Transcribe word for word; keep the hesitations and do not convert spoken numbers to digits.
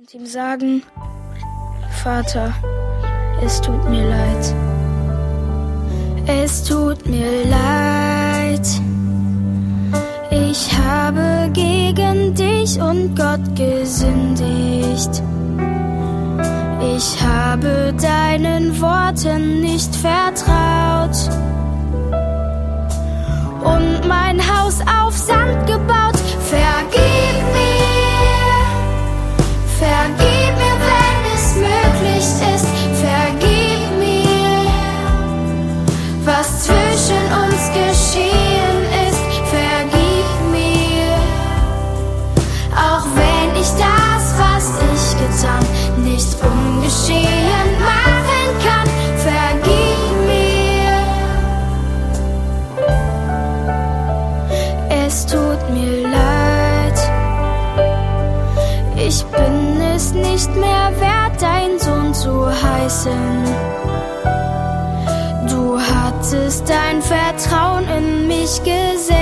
und ihm sagen: Vater, es tut mir leid. Es tut mir leid. Ich habe gegen dich und Gott gesündigt. Ich habe deinen Worten nicht vertraut und mein Haus auf Sand gebaut. Vergib mir, vergib mir, wenn es möglich ist. Vergib mir, was zwischen uns geschehen ist. Vergib mir, auch wenn ich das, was ich getan, nicht ungeschehen machen kann. Vergib mir, es tut mir leid. Ich bin es nicht mehr wert, dein Sohn zu heißen. Du hattest dein Vertrauen in mich gesetzt.